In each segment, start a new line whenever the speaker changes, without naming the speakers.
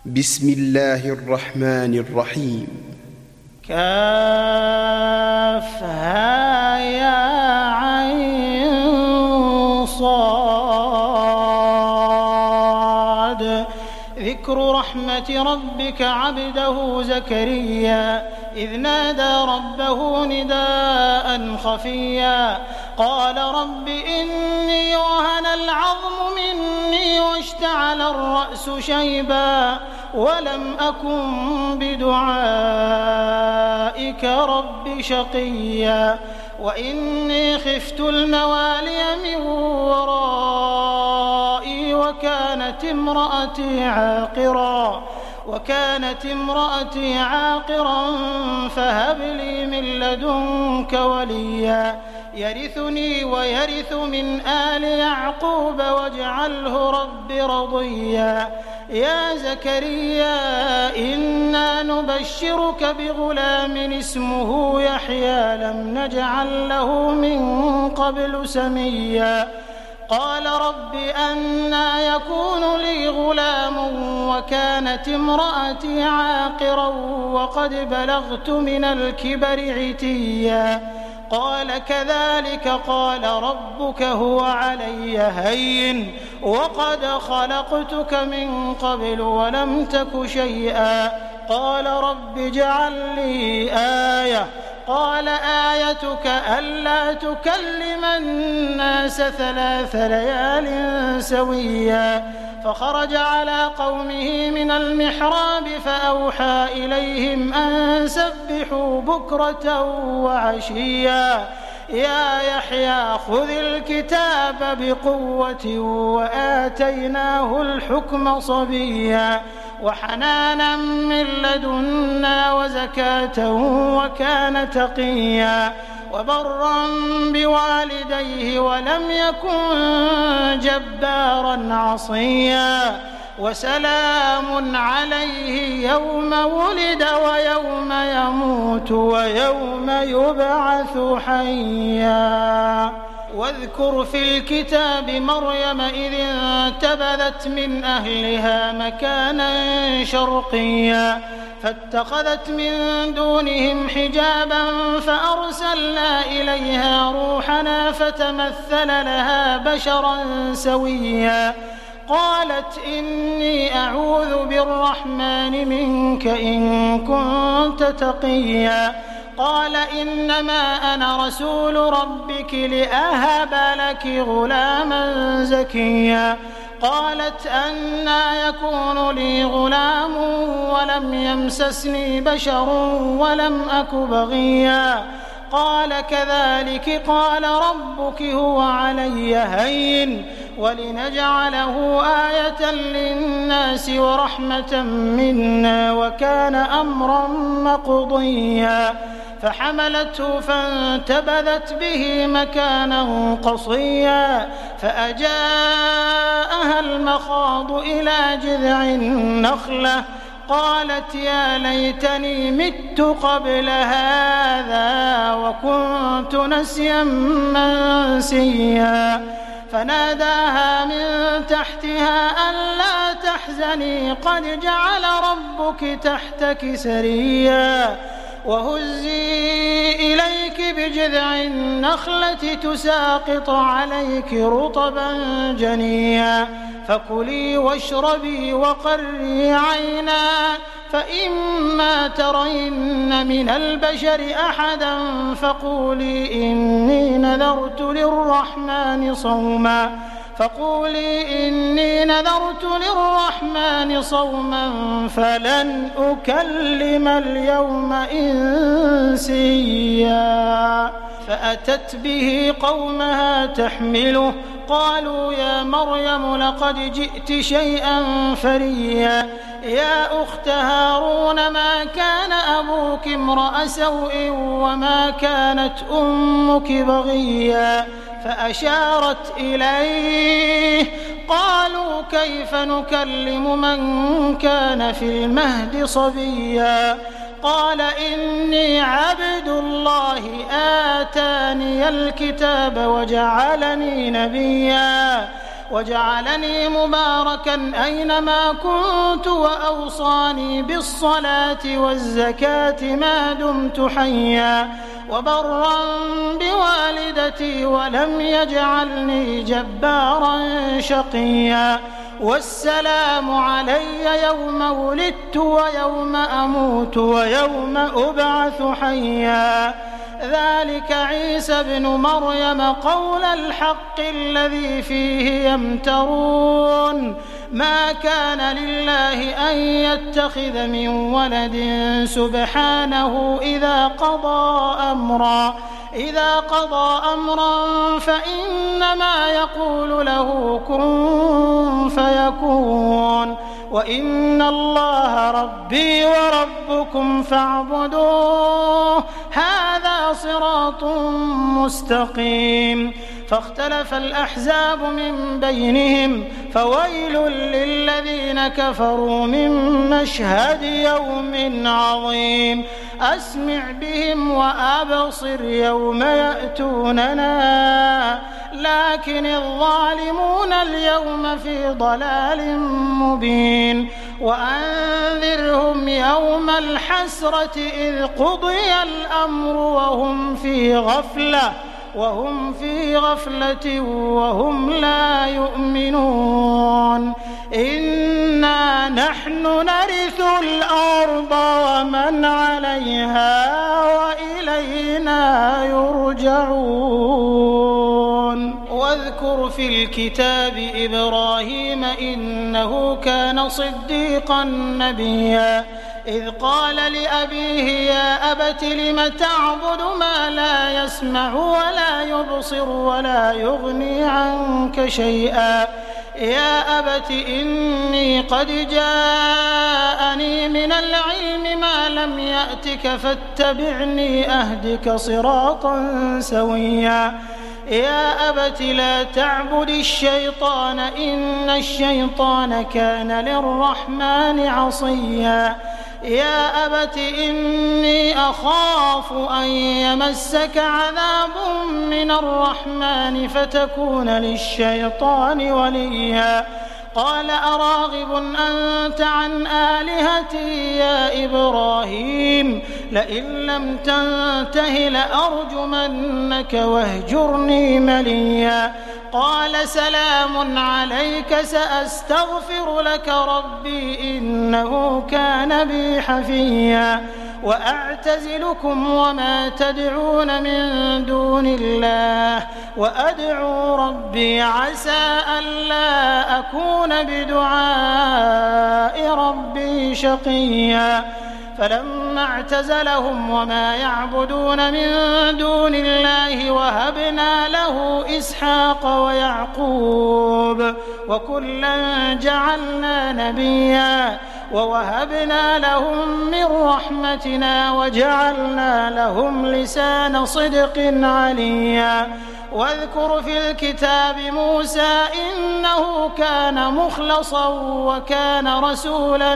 بسم الله الرحمن الرحيم.
كافها يا عين صاد. ذكر رحمة ربك عبده زكريا إذ نادى ربه نداء خفيا قال رب إني وهن العظم مني واشتعل الرأس شيبا ولم أكن بدعائك رب شقيا وإني خفت الموالي من ورائي وكانت امرأتي عاقرا فهب لي من لدنك وليا يرثني ويرث من آل يعقوب واجعله رب رضيا يا زكريا إنا نبشرك بغلام اسمه يحيى لم نجعل له من قبل سميا قال رب أنى يكون لي غلام وكانت امرأتي عاقرا وقد بلغت من الكبر عتيا قال كذلك قال ربك هو علي هين وقد خلقتك من قبل ولم تك شيئا قال رب اجعل لي آية قال آيتك ألا تكلم الناس 3 ليال سويا فخرج على قومه من المحراب فأوحى إليهم أن سبحوا بكرة وعشيا يا يحيى خذ الكتاب بقوة وآتيناه الحكم صبيا وحنانا من لدنا وزكاة وكان تقيا وبرا بوالديه ولم يكن جبارا عصيا وسلام عليه يوم ولد ويوم يموت ويوم يبعث حيا واذكر في الكتاب مريم إذ انتبذت من أهلها مكانا شرقيا فاتخذت من دونهم حجابا فأرسلنا إليها روحنا فتمثل لها بشرا سويا قالت إني أعوذ بالرحمن منك إن كنت تقيا قال إنما أنا رسول ربك لأهب لك غلاما زكيا قالت أنى يكون لي غلام ولم يمسسني بشر ولم أك بغيا قال كذلك قال ربك هو علي هين ولنجعله آية للناس ورحمة منا وكان أمرا مقضيا فحملته فانتبذت به مكانا قصيا فأجاءها المخاض إلى جذع النخلة قالت يا ليتني مت قبل هذا وكنت نسيا منسيا فناداها من تحتها ألا تحزني قد جعل ربك تحتك سريا وهزي إليك بجذع النخلة تساقط عليك رطبا جنيا فكلي واشربي وقري عينا فإما ترين من البشر أحدا فقولي إني نذرت للرحمن صوما فلن أكلم اليوم إنسيا فأتت به قومها تحمله قالوا يا مريم لقد جئت شيئا فريا يا أخت هارون ما كان أبوك امرأ سوء وما كانت أمك بغيا فأشارت إليه قالوا كيف نكلم من كان في المهد صبيا قال إني عبد الله آتاني الكتاب وجعلني نبيا وجعلني مباركا أينما كنت وأوصاني بالصلاة والزكاة ما دمت حيا وبرا بوالدتي ولم يجعلني جبارا شقيا والسلام علي يوم ولدت ويوم أموت ويوم أبعث حيا ذلك عيسى ابن مريم قول الحق الذي فيه يمترون ما كان لله أن يتخذ من ولد سبحانه إذا قضى أمرا فإنما يقول له كن فيكون وإن الله ربي وربكم فاعبدوه هذا صراط مستقيم فاختلف الأحزاب من بينهم فويل للذين كفروا من مشهد يوم عظيم أسمع بهم وأبصر يوم يأتوننا لكن الظالمون اليوم في ضلال مبين وأنذرهم يوم الحسرة إذ قضي الأمر وهم في غفلة وهم لا يؤمنون إنا نحن نرث الأرض ومن عليها وإلينا يرجعون واذكر في الكتاب إبراهيم إنه كان صديقا نبيا إذ قال لأبيه يا أبت لم تعبد ما لا يسمع ولا يبصر ولا يغني عنك شيئا يا أبت إني قد جاءني من العلم ما لم يأتك فاتبعني أهدك صراطا سويا يا أبت لا تعبد الشيطان إن الشيطان كان للرحمن عصيا يا أبت إني أخاف أن يمسك عذاب من الرحمن فتكون للشيطان وليا قال أراغب أنت عن آلهتي يا إبراهيم لئن لم تنته لأرجمنك واهجرني مليا قال سلام عليك سأستغفر لك ربي إنه كان بي حفيا وأعتزلكم وما تدعون من دون الله وأدعو ربي عسى ألا أكون بدعاء ربي شقيا فلما اعتزلهم وما يعبدون من دون الله وهبنا له إسحاق ويعقوب وكلا جعلنا نبيا ووهبنا لهم من رحمتنا وجعلنا لهم لسان صدق عليا واذكر في الكتاب موسى إنه كان مخلصا وكان رسولا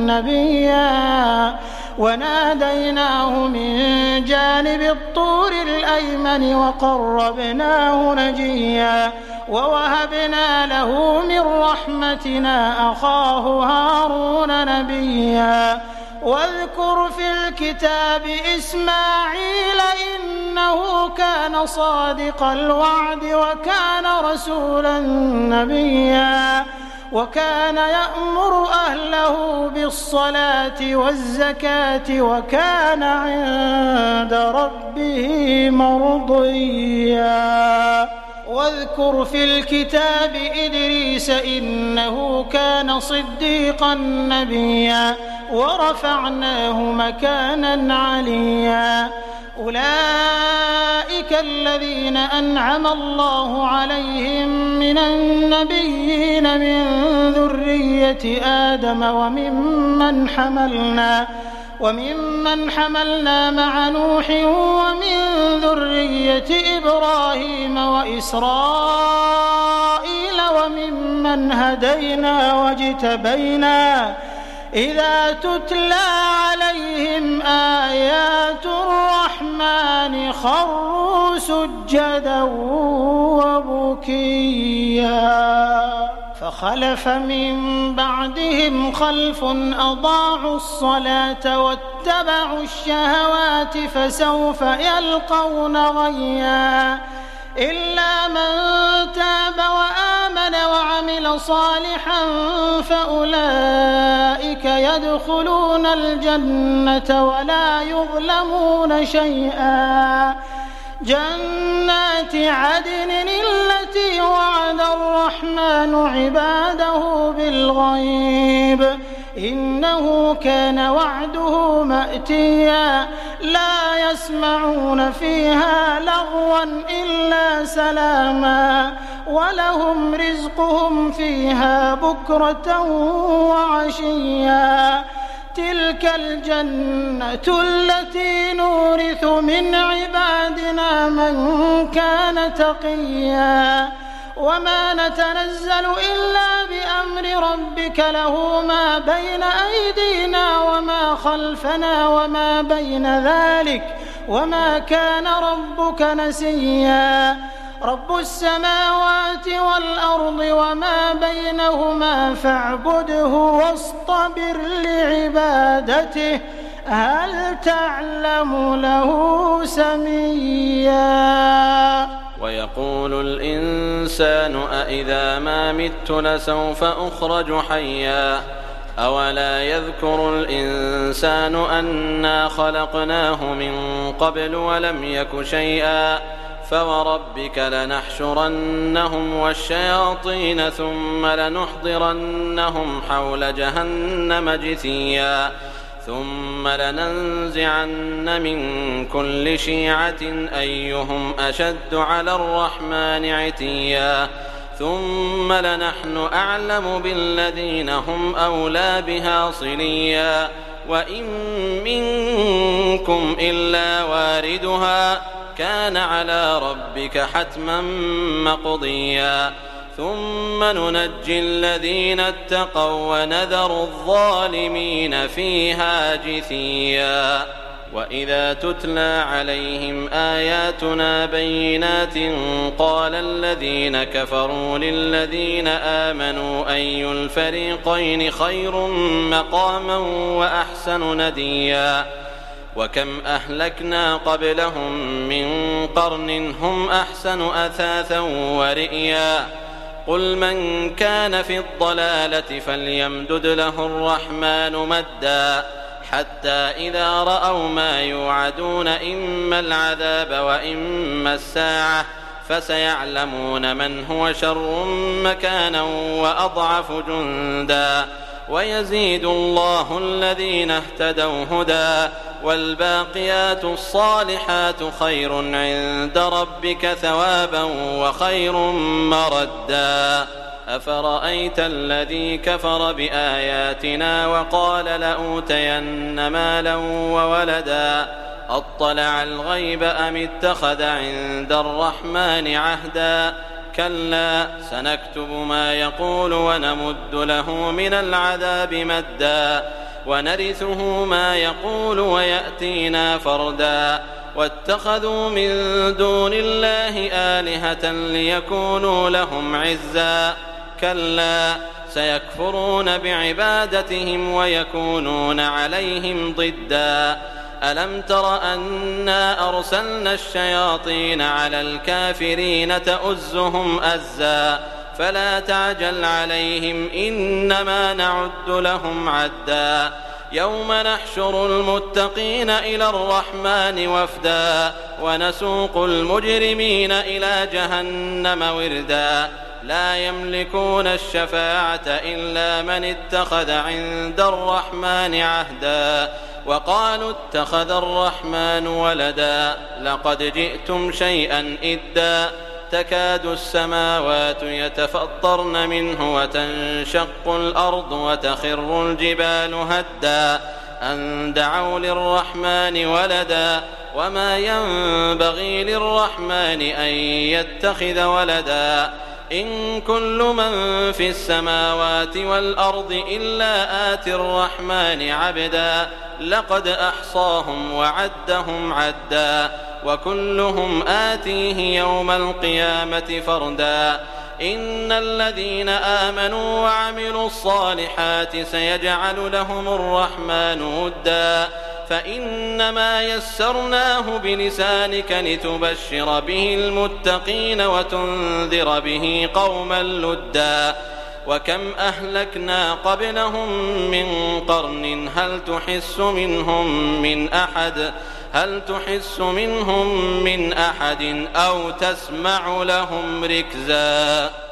نبيا وناديناه من جانب الطور الأيمن وقربناه نجيا ووهبنا له من رحمتنا أخاه هارون نبيا واذكر في الكتاب إسماعيل إنه كان صادق الوعد وكان رسولا نبيا وكان يأمر أهله بالصلاة والزكاة وكان عند ربه مرضيا واذكر في الكتاب إدريس إنه كان صديقا نبيا ورفعناه مكانا عليا أولئك الذين أنعم الله عليهم من النبيين من ذرية آدم وممن حملنا مع نوح ومن ذرية إبراهيم وإسرائيل وممن هدينا واجتبينا إذا تتلى عليهم آيات الرحمن خروا وخروا سجدا وبكيا فخلف من بعدهم خلف أضاعوا الصلاة واتبعوا الشهوات فسوف يلقون غيا إلا من تاب وآمن وعمل صالحا فأولئك يدخلون الجنة ولا يظلمون شيئا جنات عدن التي وعد الرحمن عباده بالغيب إنه كان وعده مأتيا لا يسمعون فيها لغوا إلا سلاما ولهم رزقهم فيها بكرة وعشيا تلك الجنة التي نورث من عبادنا من كان تقيا وما نتنزل إلا بأمر ربك له ما بين أيدينا وما خلفنا وما بين ذلك وما كان ربك نسيا رب السماوات والأرض وما بينهما فاعبده واصطبر لعبادته هل تعلم له سميا
ويقول الإنسان أإذا ما مت لسوف أخرج حيا أولا يذكر الإنسان أنا خلقناه من قبل ولم يك شيئا فوربك لنحشرنهم والشياطين ثم لنحضرنهم حول جهنم جثيا ثم لننزعن من كل شيعة أيهم أشد على الرحمن عتيا ثم لنحن أعلم بالذين هم أولى بها صليا وإن منكم إلا واردها كان على ربك حتما مقضيا ثم ننجي الذين اتقوا ونذر الظالمين فيها جثيا وإذا تتلى عليهم آياتنا بينات قال الذين كفروا للذين آمنوا أي الفريقين خير مقاما وأحسن نديا وكم أهلكنا قبلهم من قرن هم أحسن أثاثا ورئيا قل من كان في الضلالة فليمدد له الرحمن مدا حتى إذا رأوا ما يوعدون إما العذاب وإما الساعة فسيعلمون من هو شر مكانا وأضعف جندا ويزيد الله الذين اهتدوا هدى والباقيات الصالحات خير عند ربك ثوابا وخير مردا أفرأيت الذي كفر بآياتنا وقال لأوتين مالا وولدا أطلع الغيب أم اتخذ عند الرحمن عهدا كلا سنكتب ما يقول ونمد له من العذاب مدا ونرثه ما يقول ويأتينا فردا واتخذوا من دون الله آلهة ليكونوا لهم عزا كلا سيكفرون بعبادتهم ويكونون عليهم ضدا ألم تر أنا أرسلنا الشياطين على الكافرين تؤزهم أزا فلا تعجل عليهم إنما نعد لهم عدا يوم نحشر المتقين إلى الرحمن وفدا ونسوق المجرمين إلى جهنم وردا لا يملكون الشفاعة إلا من اتخذ عند الرحمن عهدا وقالوا اتخذ الرحمن ولدا لقد جئتم شيئا إدا تكاد السماوات يتفطرن منه وتنشق الأرض وتخر الجبال هدا أن دعوا للرحمن ولدا وما ينبغي للرحمن أن يتخذ ولدا إن كل من في السماوات والأرض إلا آتي الرحمن عبدا لقد أحصاهم وعدهم عدا وكلهم آتيه يوم القيامة فردا إن الذين آمنوا وعملوا الصالحات سيجعل لهم الرحمن ودا فإنما يسرناه بلسانك لتبشر به المتقين وتنذر به قوما لدا وكم أهلكنا قبلهم من قرن هل تحس منهم من أحد أو تسمع لهم ركزا.